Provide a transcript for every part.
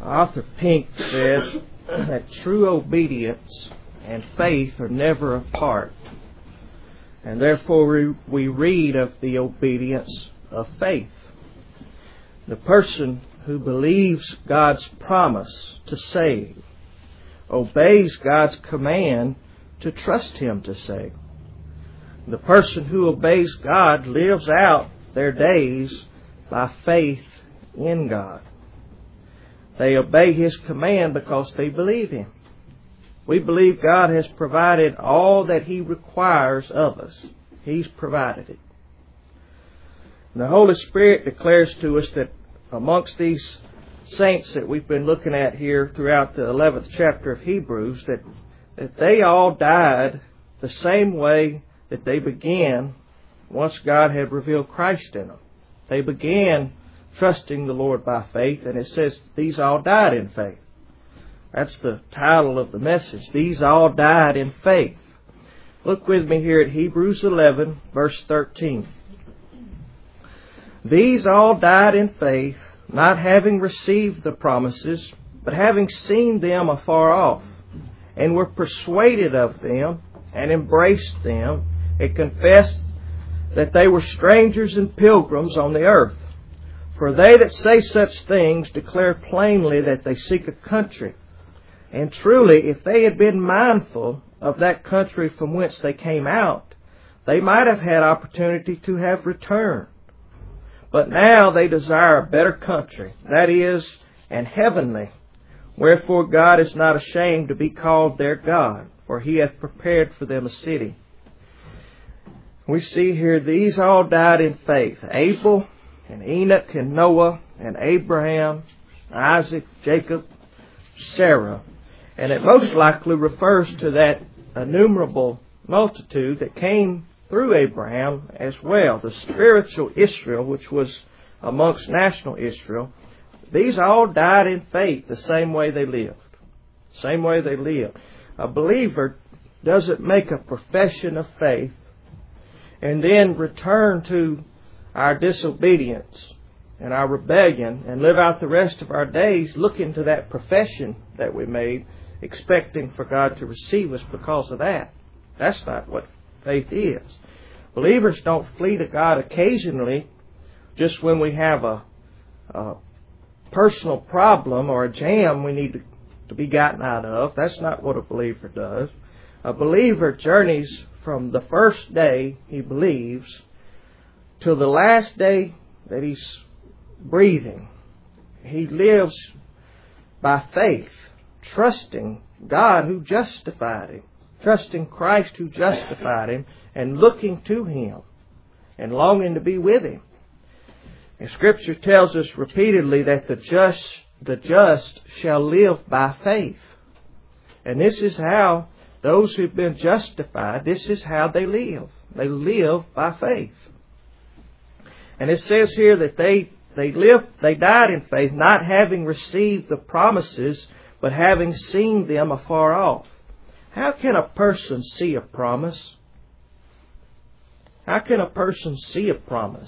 Arthur Pink said that true obedience and faith are never apart. And therefore we read of the obedience of faith. The person who believes God's promise to save, obeys God's command to trust Him to save. The person who obeys God lives out their days by faith in God. They obey His command because they believe Him. We believe God has provided all that He requires of us. He's provided it. And the Holy Spirit declares to us that amongst these saints that we've been looking at here throughout the 11th chapter of Hebrews, that they all died the same way that they began once God had revealed Christ in them. They began trusting the Lord by faith, and it says these all died in faith. That's the title of the message. These all died in faith. Look with me here at Hebrews 11, verse 13. These all died in faith, not having received the promises, but having seen them afar off, and were persuaded of them, and embraced them, and confessed that they were strangers and pilgrims on the earth. For they that say such things declare plainly that they seek a country. And truly, if they had been mindful of that country from whence they came out, they might have had opportunity to have returned. But now they desire a better country, that is, an heavenly. Wherefore God is not ashamed to be called their God, for He hath prepared for them a city. We see here these all died in faith. Abel and Enoch and Noah and Abraham, Isaac, Jacob, Sarah. And it most likely refers to that innumerable multitude that came through Abraham as well. The spiritual Israel, which was amongst national Israel. These all died in faith the same way they lived. Same way they lived. A believer doesn't make a profession of faith and then return to our disobedience and our rebellion and live out the rest of our days looking to that profession that we made, expecting for God to receive us because of that. That's not what faith is. Believers don't flee to God occasionally just when we have a personal problem or a jam we need to be gotten out of. That's not what a believer does. A believer journeys from the first day he believes till the last day that he's breathing. He lives by faith, trusting God who justified him, trusting Christ who justified him, and looking to Him and longing to be with Him. And Scripture tells us repeatedly that the just shall live by faith. And this is how those who've been justified, this is how they live. They live by faith. And it says here that they died in faith, not having received the promises, but having seen them afar off. How can a person see a promise? How can a person see a promise?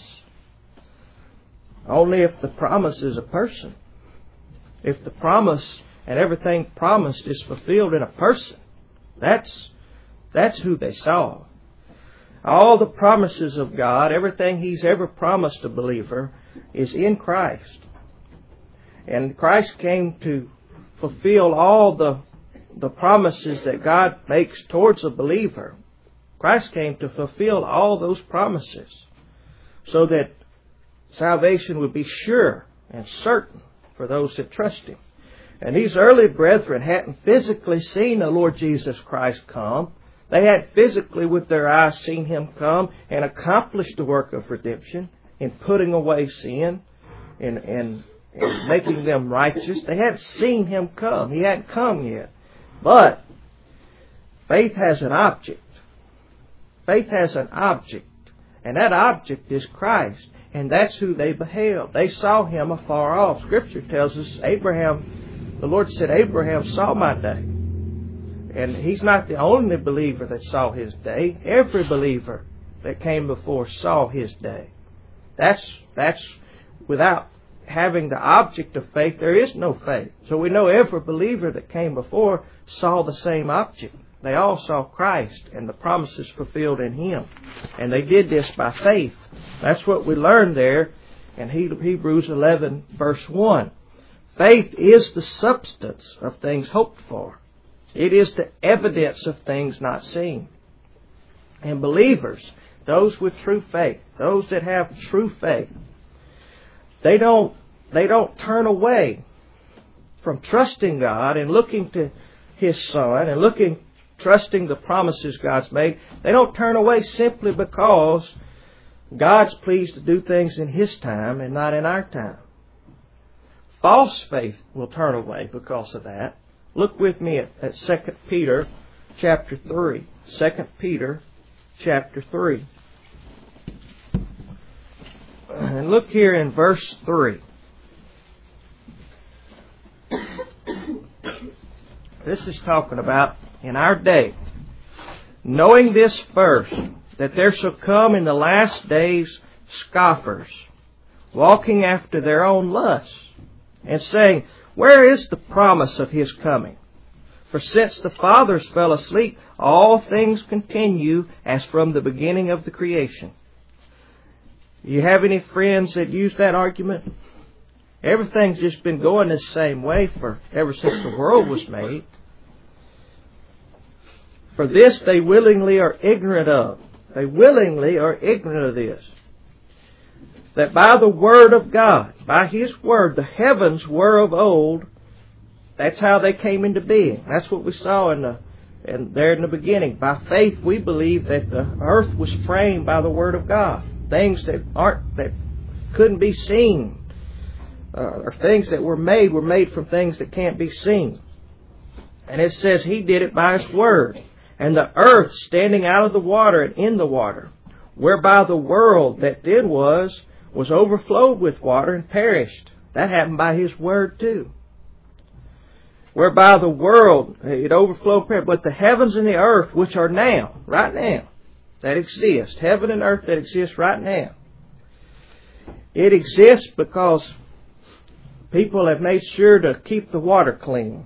Only if the promise is a person. If the promise and everything promised is fulfilled in a person, that's who they saw. All the promises of God, everything He's ever promised a believer, is in Christ. And Christ came to fulfill all the promises that God makes towards a believer. Christ came to fulfill all those promises so that salvation would be sure and certain for those that trust Him. And these early brethren hadn't physically seen the Lord Jesus Christ come. They had physically with their eyes seen Him come and accomplish the work of redemption in putting away sin and making them righteous. They hadn't seen Him come. He hadn't come yet. But faith has an object. Faith has an object. And that object is Christ. And that's who they beheld. They saw Him afar off. Scripture tells us the Lord said, Abraham saw my day. And he's not the only believer that saw His day. Every believer that came before saw His day. That's without having the object of faith, there is no faith. So we know every believer that came before saw the same object. They all saw Christ and the promises fulfilled in Him. And they did this by faith. That's what we learned there in Hebrews 11, verse 1. Faith is the substance of things hoped for. It is the evidence of things not seen. And believers, those with true faith, those that have true faith, they don't turn away from trusting God and looking to His Son and trusting the promises God's made. They don't turn away simply because God's pleased to do things in His time and not in our time. False faith will turn away because of that. Look with me at 2 Peter chapter 3. 2 Peter chapter 3. And look here in verse 3. This is talking about in our day. Knowing this first, that there shall come in the last days scoffers, walking after their own lusts, and saying, where is the promise of His coming? For since the fathers fell asleep, all things continue as from the beginning of the creation. You have any friends that use that argument? Everything's just been going the same way ever since the world was made. For this they willingly are ignorant of. They willingly are ignorant of this. That by the Word of God, by His Word, the heavens were of old. That's how they came into being. That's what we saw there in the beginning. By faith we believe that the earth was framed by the Word of God. Things that couldn't be seen, or things that were made from things that can't be seen. And it says He did it by His Word. And the earth standing out of the water and in the water, whereby the world that then was overflowed with water and perished. That happened by His Word too. Whereby the world, it overflowed, but the heavens and the earth, which are now, right now, that exist, heaven and earth that exist right now, it exists because people have made sure to keep the water clean.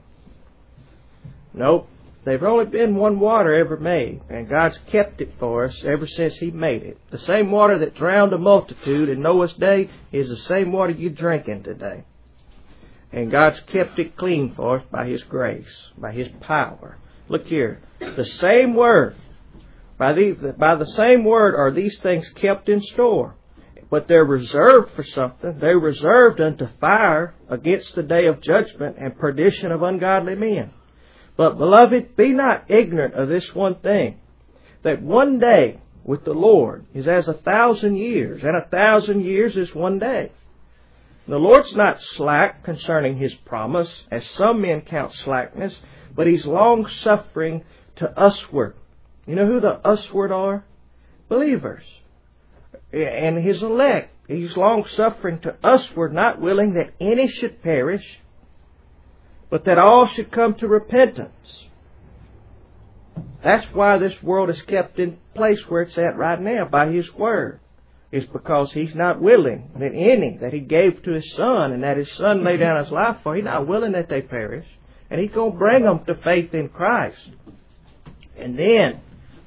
Nope. There's only been one water ever made, and God's kept it for us ever since He made it. The same water that drowned a multitude in Noah's day is the same water you're drinking today. And God's kept it clean for us by His grace, by His power. Look here. The same Word, by the same Word are these things kept in store. But they're reserved for something. They're reserved unto fire against the day of judgment and perdition of ungodly men. But, beloved, be not ignorant of this one thing, that one day with the Lord is as 1,000 years, and 1,000 years is one day. The Lord's not slack concerning His promise, as some men count slackness, but He's long-suffering to usward. You know who the usward are? Believers. And His elect. He's long-suffering to usward, not willing that any should perish, but that all should come to repentance. That's why this world is kept in place where it's at right now, by His Word. It's because He's not willing that any that He gave to His Son, and that His Son laid down His life for, He's not willing that they perish. And He's going to bring them to faith in Christ. And then,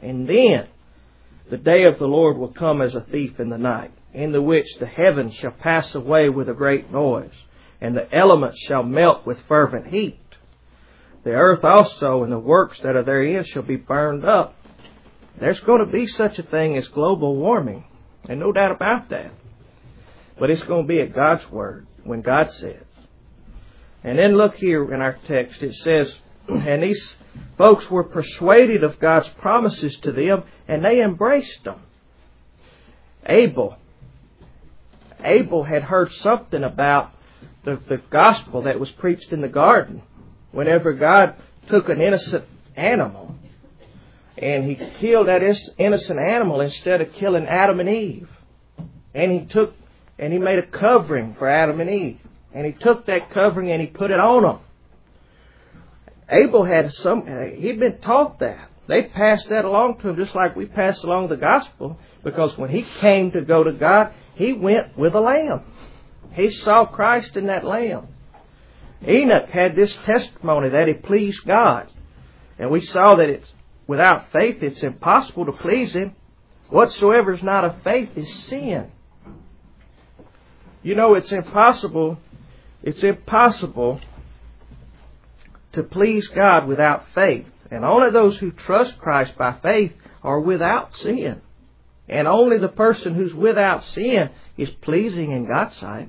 the day of the Lord will come as a thief in the night, in the which the heavens shall pass away with a great noise, and the elements shall melt with fervent heat. The earth also and the works that are therein shall be burned up. There's going to be such a thing as global warming, and no doubt about that. But it's going to be at God's Word, when God says. And then look here in our text, it says, and these folks were persuaded of God's promises to them, and they embraced them. Abel had heard something about the gospel that was preached in the garden. Whenever God took an innocent animal and He killed that innocent animal instead of killing Adam and Eve. And He made a covering for Adam and Eve. And He took that covering and He put it on them. Abel he'd been taught that. They passed that along to him just like we pass along the gospel. Because when he came to go to God, he went with a lamb. He saw Christ in that lamb. Enoch had this testimony that he pleased God. And we saw that without faith it's impossible to please Him. Whatsoever is not of faith is sin. You know, it's impossible to please God without faith. And only those who trust Christ by faith are without sin. And only the person who's without sin is pleasing in God's sight.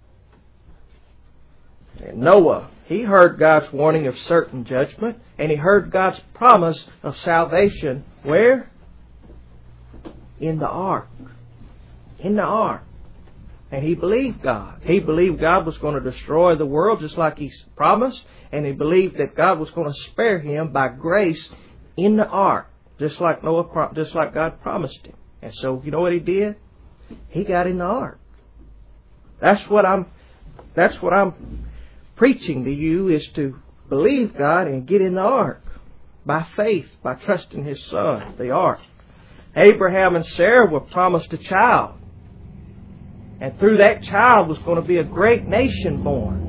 And Noah, he heard God's warning of certain judgment, and he heard God's promise of salvation. Where? In the ark. In the ark. And he believed God. He believed God was going to destroy the world just like He promised. And he believed that God was going to spare him by grace in the ark. Just like God promised him. And so, you know what he did? He got in the ark. That's what I'm preaching to you, is to believe God and get in the ark. By faith, by trusting His Son, the ark. Abraham and Sarah were promised a child. And through that child was going to be a great nation born.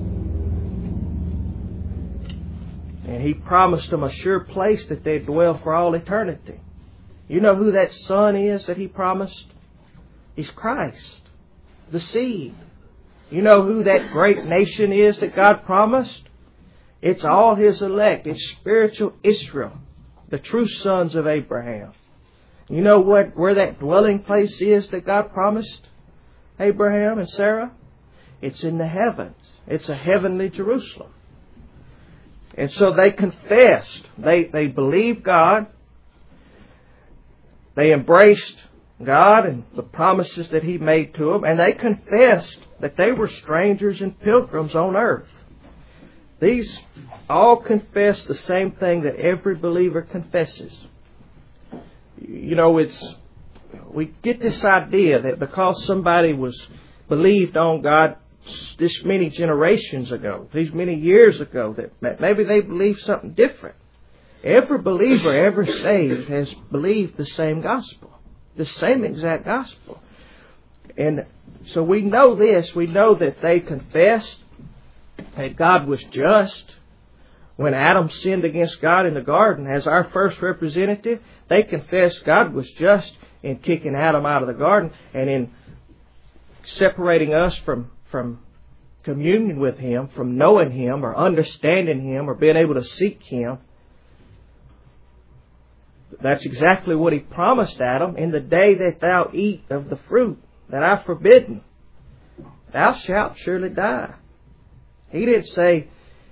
And He promised them a sure place that they'd dwell for all eternity. You know who that son is that He promised? He's Christ, the seed. You know who that great nation is that God promised? It's all His elect. It's spiritual Israel, the true sons of Abraham. You know where that dwelling place is that God promised Abraham and Sarah? It's in the heavens. It's a heavenly Jerusalem. And so they confessed. They believed God. They embraced God and the promises that He made to them. And they confessed that they were strangers and pilgrims on earth. These all confess the same thing that every believer confesses. You know, we get this idea that because somebody believed on God this many generations ago, these many years ago, that maybe they believe something different. Every believer ever saved has believed the same gospel, the same exact gospel. And so we know this. We know that they confessed that God was just. When Adam sinned against God in the garden as our first representative, they confessed God was just in kicking Adam out of the garden and in separating us from communion with Him, from knowing Him or understanding Him or being able to seek Him. That's exactly what He promised Adam. In the day that thou eat of the fruit that I've forbidden, thou shalt surely die. He didn't say...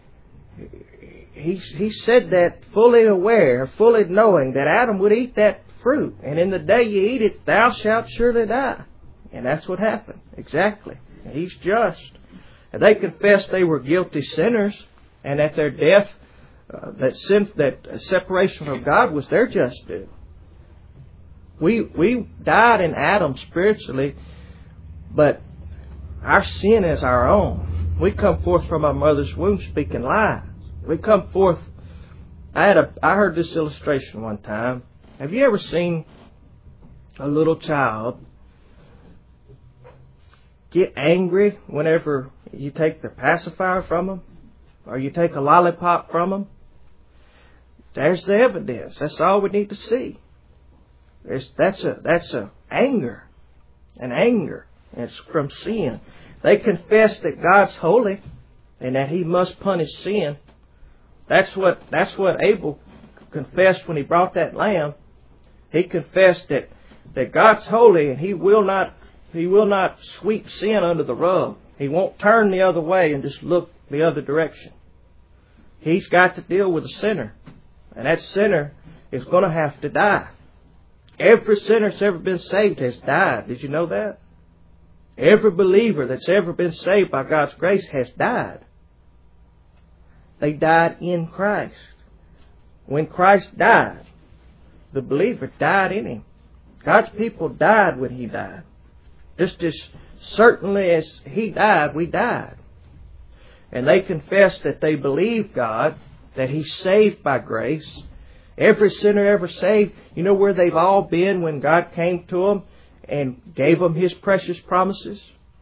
He said that fully aware, fully knowing that Adam would eat that fruit. And in the day you eat it, thou shalt surely die. And that's what happened. Exactly. He's just. And they confessed they were guilty sinners and that their death, that separation from God was their just due. We died in Adam spiritually, but our sin is our own. We come forth from our mother's womb speaking lies. We come forth. I heard this illustration one time. Have you ever seen a little child get angry whenever you take the pacifier from them or you take a lollipop from them? There's the evidence. That's all we need to see. That's a anger, an anger. It's from sin. They confess that God's holy and that He must punish sin. That's what Abel confessed when he brought that lamb. He confessed that God's holy and He will not sweep sin under the rug. He won't turn the other way and just look the other direction. He's got to deal with a sinner. And that sinner is going to have to die. Every sinner that's ever been saved has died. Did you know that? Every believer that's ever been saved by God's grace has died. They died in Christ. When Christ died, the believer died in Him. God's people died when He died. Just as certainly as He died, we died. And they confessed that they believed God, that He's saved by grace. Every sinner ever saved, you know where they've all been when God came to them and gave them His precious promises?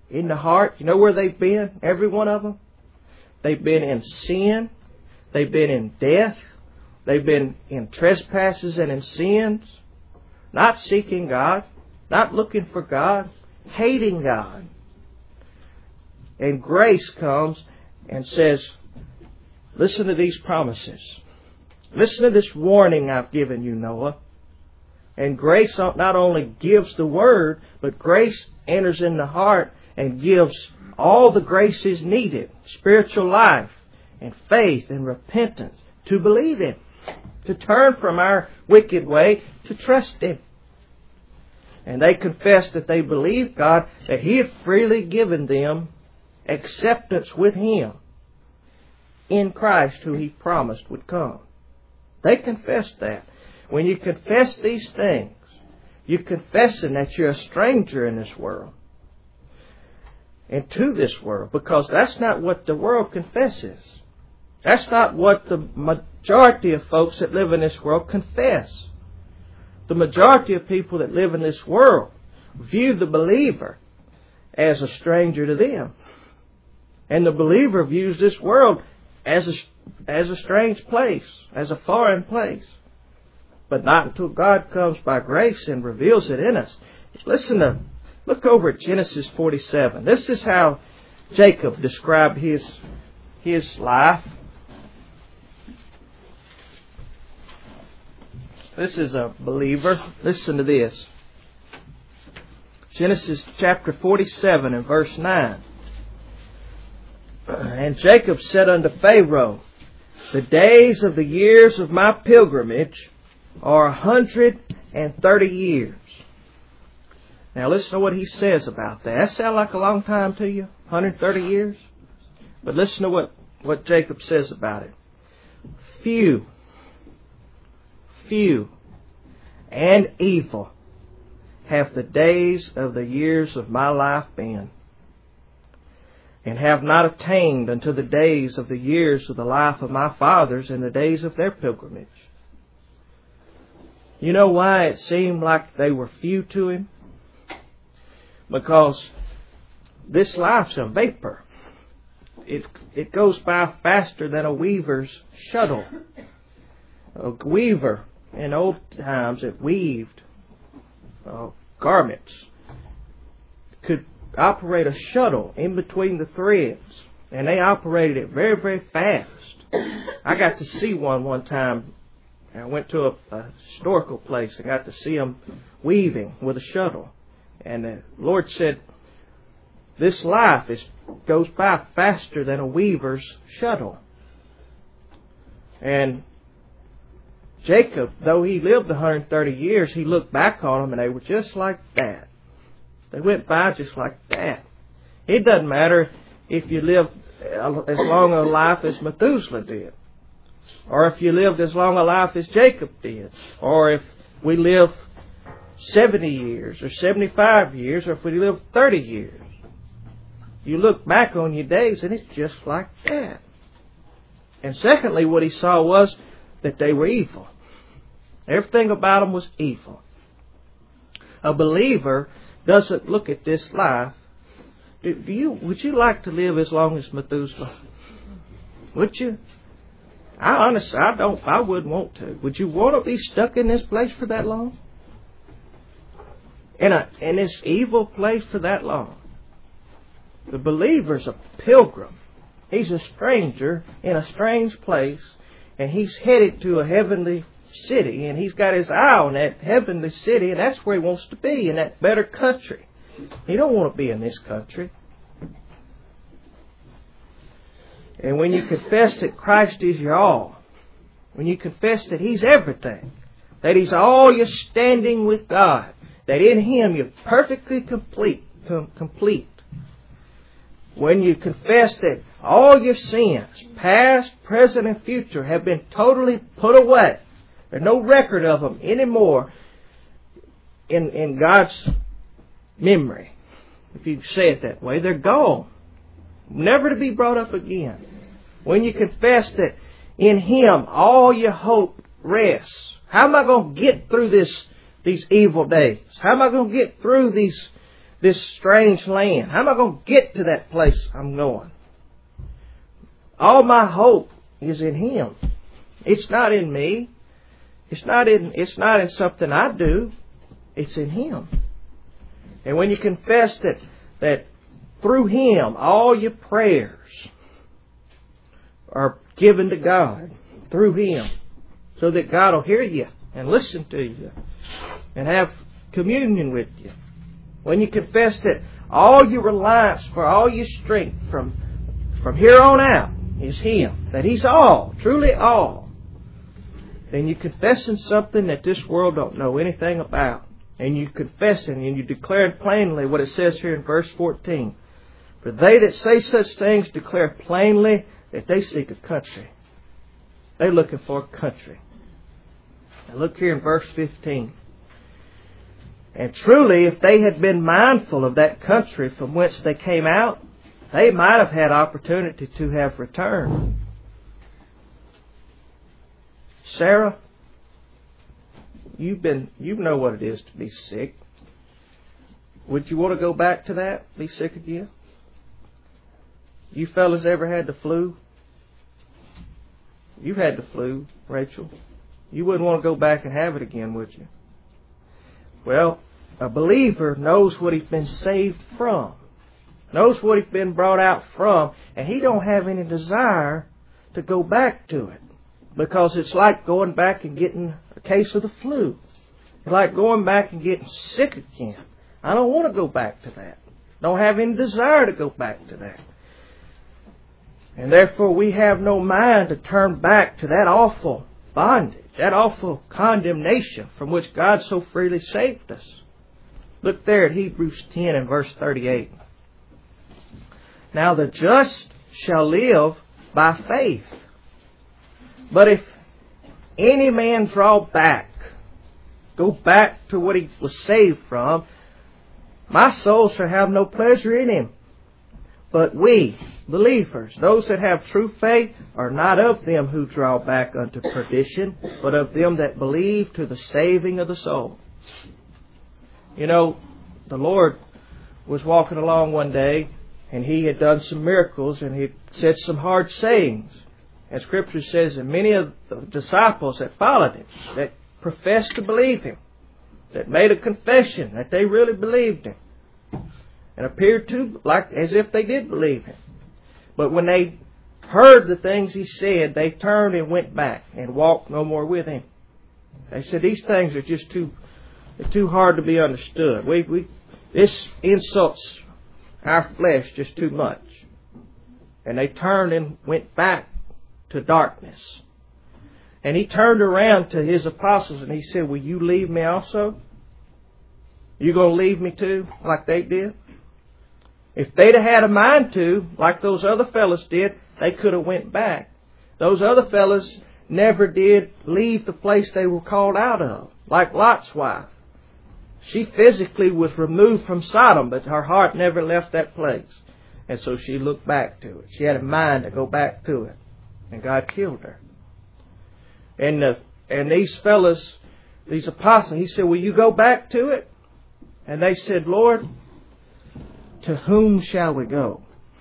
in the heart. You know where they've been? Every one of them. They've been in sin. They've been in death. They've been in trespasses and in sins. Not seeking God. Not looking for God. Hating God. And grace comes and says, listen to these promises. Listen to this warning I've given you, Noah. And grace not only gives the Word, but grace enters in the heart and gives all the graces needed. Spiritual life and faith and repentance to believe Him. To turn from our wicked way to trust Him. And they confess that they believe God, that He had freely given them acceptance with Him in Christ, who He promised would come. They confess that. When you confess these things, you're confessing that you're a stranger in this world. And to this world. Because that's not what the world confesses. That's not what the majority of folks that live in this world confess. The majority of people that live in this world view the believer as a stranger to them. And the believer views this world as a strange place, as a foreign place. But not until God comes by grace and reveals it in us. Look over at Genesis 47. This is how Jacob described his life. This is a believer. Listen to this. Genesis chapter 47 and verse 9. And Jacob said unto Pharaoh, the days of the years of my pilgrimage are 130 years. Now listen to what he says about that. That sound like a long time to you? 130 years? But listen to what Jacob says about it. Few and evil have the days of the years of my life been, and have not attained unto the days of the years of the life of my fathers in the days of their pilgrimage. You know why it seemed like they were few to him? Because this life's a vapor. It goes by faster than a weaver's shuttle. A weaver in old times that weaved garments could operate a shuttle in between the threads, and they operated it very, very fast. I got to see one time. I went to a historical place and got to see them weaving with a shuttle. And the Lord said, this life goes by faster than a weaver's shuttle. And Jacob, though he lived 130 years, he looked back on them and they were just like that. They went by just like that. It doesn't matter if you lived as long a life as Methuselah did, or if you lived as long a life as Jacob did, or if we live 70 years or 75 years, or if we live 30 years. You look back on your days and it's just like that. And secondly, what he saw was that they were evil. Everything about them was evil. A believer doesn't look at this life. Would you like to live as long as Methuselah? Would you? I wouldn't want to. Would you want to be stuck in this place for that long? In this evil place for that long? The believer's a pilgrim. He's a stranger in a strange place, and he's headed to a heavenly city, and he's got his eye on that heavenly city, and that's where he wants to be, in that better country. He don't want to be in this country. And when you confess that Christ is your all, when you confess that He's everything, that He's all your standing with God, that in Him you're perfectly complete, when you confess that all your sins, past, present, and future, have been totally put away, there's no record of them anymore in God's memory. If you say it that way, they're gone, never to be brought up again. When you confess that in Him all your hope rests. How am I going to get through these evil days? How am I going to get through these this strange land? How am I going to get to that place I'm going? All my hope is in Him. It's not in me. It's not in something I do. It's in Him. And when you confess that through Him, all your prayers are given to God through Him, so that God will hear you and listen to you and have communion with you. When you confess that all your reliance for all your strength from here on out is Him, that He's all, truly all, then you're confessing something that this world don't know anything about. And you confess it and you declare plainly what it says here in verse 14. For they that say such things declare plainly that they seek a country. They're looking for a country. Now look here in verse 15. And truly, if they had been mindful of that country from whence they came out, they might have had opportunity to have returned. Sarah, you know what it is to be sick. Would you want to go back to that? Be sick again? You fellas ever had the flu? You had the flu, Rachel. You wouldn't want to go back and have it again, would you? Well, a believer knows what he's been saved from, knows what he's been brought out from, and he don't have any desire to go back to it, because it's like going back and getting a case of the flu. It's like going back and getting sick again. I don't want to go back to that. Don't have any desire to go back to that. And therefore we have no mind to turn back to that awful bondage, that awful condemnation from which God so freely saved us. Look there at Hebrews 10 and verse 38. Now the just shall live by faith. But if any man draw back, go back to what he was saved from, my soul shall have no pleasure in him. But we, believers, those that have true faith, are not of them who draw back unto perdition, but of them that believe to the saving of the soul. You know, the Lord was walking along one day, and He had done some miracles, and He said some hard sayings. As Scripture says, and many of the disciples that followed Him, that professed to believe Him, that made a confession that they really believed Him, and appeared to like as if they did believe Him. But when they heard the things He said, they turned and went back and walked no more with Him. They said, these things are just too hard to be understood. This insults our flesh just too much. And they turned and went back to darkness. And He turned around to His apostles and He said, will you leave me also? You going to leave me too, like they did? If they'd have had a mind to, like those other fellas did, they could have went back. Those other fellas never did leave the place they were called out of, like Lot's wife. She physically was removed from Sodom, but her heart never left that place. And so she looked back to it. She had a mind to go back to it. And God killed her. And these fellas, these apostles, He said, will you go back to it? And they said, Lord, to whom shall we go?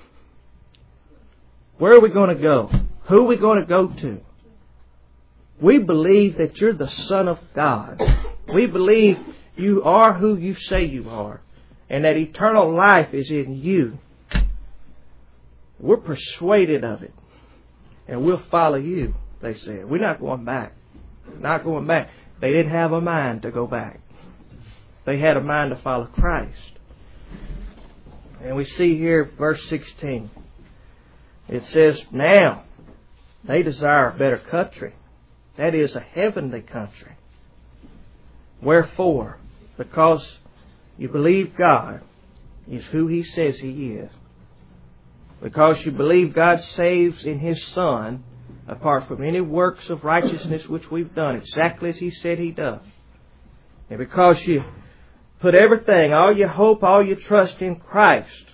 Where are we going to go? Who are we going to go to? We believe that You're the Son of God. We believe You are who You say You are. And that eternal life is in You. We're persuaded of it. And we'll follow You, they said. We're not going back. Not going back. They didn't have a mind to go back. They had a mind to follow Christ. And we see here, verse 16. It says, now they desire a better country. That is, a heavenly country. Wherefore? Because you believe God is who He says He is. Because you believe God saves in His Son, apart from any works of righteousness which we've done, exactly as He said He does. And because you put everything, all your hope, all your trust in Christ,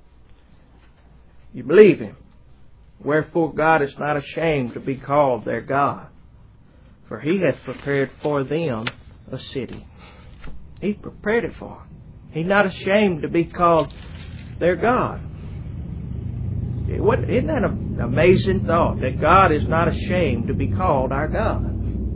you believe Him. Wherefore God is not ashamed to be called their God. For He hath prepared for them a city. He prepared it for them. He's not ashamed to be called their God. Isn't that an amazing thought, that God is not ashamed to be called our God?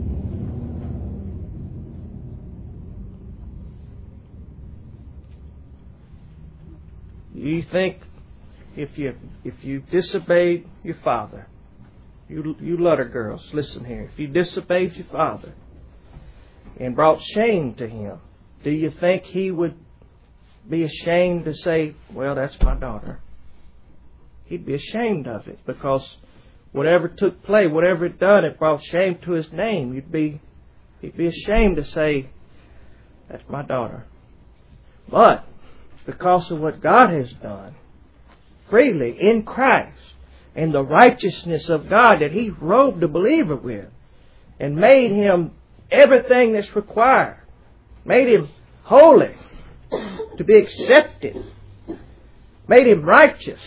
You think if you disobeyed your father, you Lutter girls, listen here. If you disobeyed your father and brought shame to him, do you think he would be ashamed to say, well, that's my daughter? He'd be ashamed of it, because whatever took place, whatever it done, it brought shame to his name. He'd be ashamed to say, that's my daughter. But because of what God has done freely in Christ, and the righteousness of God that He robed the believer with, and made him everything that's required, made him holy, to be accepted, made him righteous,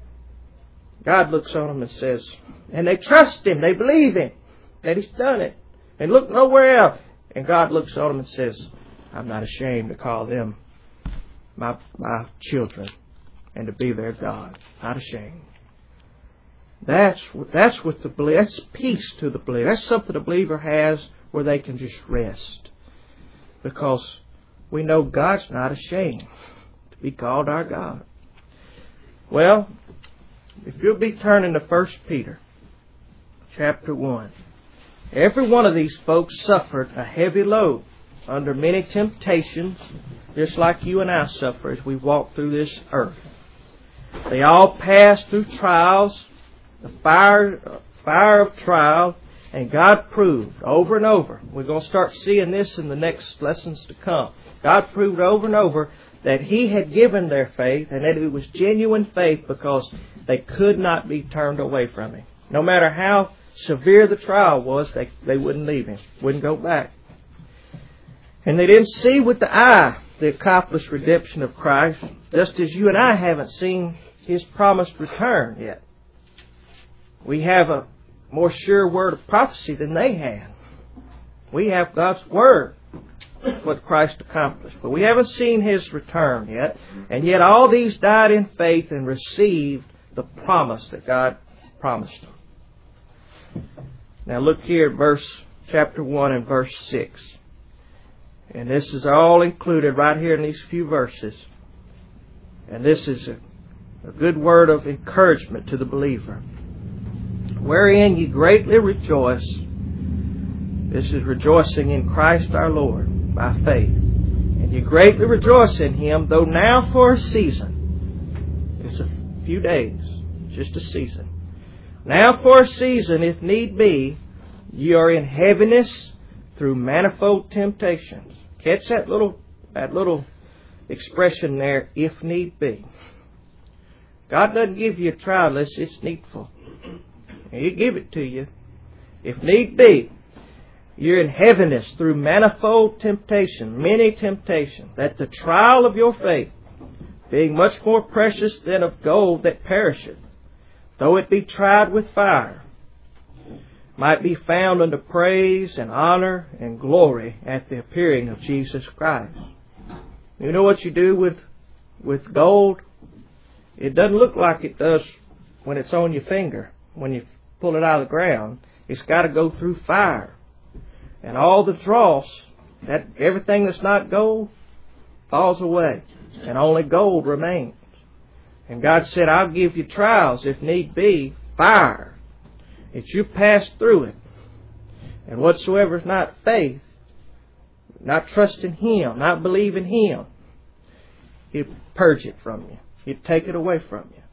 God looks on him and says, and they trust Him, they believe Him, that He's done it, and look nowhere else. And God looks on him and says, I'm not ashamed to call them my children and to be their God. Not ashamed. That's what the believer, that's peace to the believer. That's something the believer has where they can just rest. Because we know God's not ashamed to be called our God. Well, if you'll be turning to 1 Peter chapter 1. Every one of these folks suffered a heavy load under many temptations, just like you and I suffer as we walk through this earth. They all passed through trials, the fire of trial, and God proved over and over. We're going to start seeing this in the next lessons to come. God proved over and over that He had given their faith, and that it was genuine faith, because they could not be turned away from Him. No matter how severe the trial was, they wouldn't leave Him, wouldn't go back. And they didn't see with the eye the accomplished redemption of Christ, just as you and I haven't seen His promised return yet. We have a more sure word of prophecy than they had. We have God's Word, what Christ accomplished. But we haven't seen His return yet. And yet all these died in faith and received the promise that God promised them. Now look here at chapter 1 and verse 6. And this is all included right here in these few verses. And this is a good word of encouragement to the believer. Wherein ye greatly rejoice. This is rejoicing in Christ our Lord by faith. And ye greatly rejoice in Him, though now for a season. It's a few days. Just a season. Now for a season, if need be, ye are in heaviness through manifold temptations. Catch that little expression there, if need be. God doesn't give you a trial unless it's needful. He'll give it to you. If need be, you're in heaviness through manifold temptation, many temptations, that the trial of your faith, being much more precious than of gold that perisheth, though it be tried with fire, might be found unto praise and honor and glory at the appearing of Jesus Christ. You know what you do with gold? It doesn't look like it does when it's on your finger, when you pull it out of the ground. It's got to go through fire. And all the dross, that everything that's not gold, falls away. And only gold remains. And God said, I'll give you trials, if need be, fire. That you pass through it. And whatsoever is not faith, not trusting Him, not believing Him, He'll purge it from you. He'll take it away from you.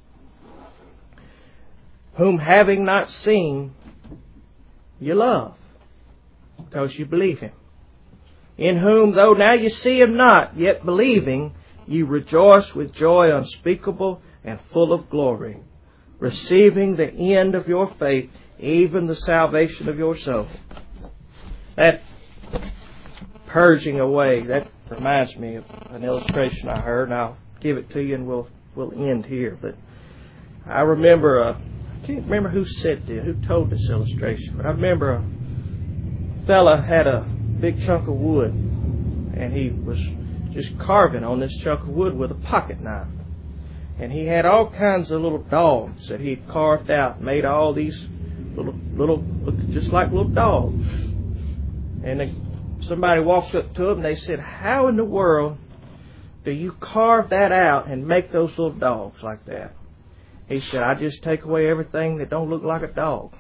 Whom having not seen, you love, because you believe Him. In whom, though now you see Him not, yet believing, you rejoice with joy unspeakable and full of glory, receiving the end of your faith, even the salvation of your soul. That purging away, that reminds me of an illustration I heard, and I'll give it to you and we'll end here. But I remember, I can't remember who said this, who told this illustration, but I remember a fella had a big chunk of wood, and he was just carving on this chunk of wood with a pocket knife. And he had all kinds of little dogs that he'd carved out, made all these little just like little dogs. And somebody walks up to him and they said, "How in the world do you carve that out and make those little dogs like that?" He said, "I just take away everything that don't look like a dog."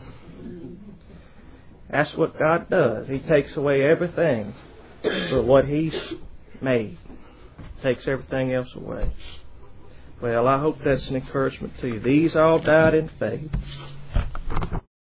That's what God does. He takes away everything but what He's made. Takes everything else away. Well, I hope that's an encouragement to you. These all died in faith.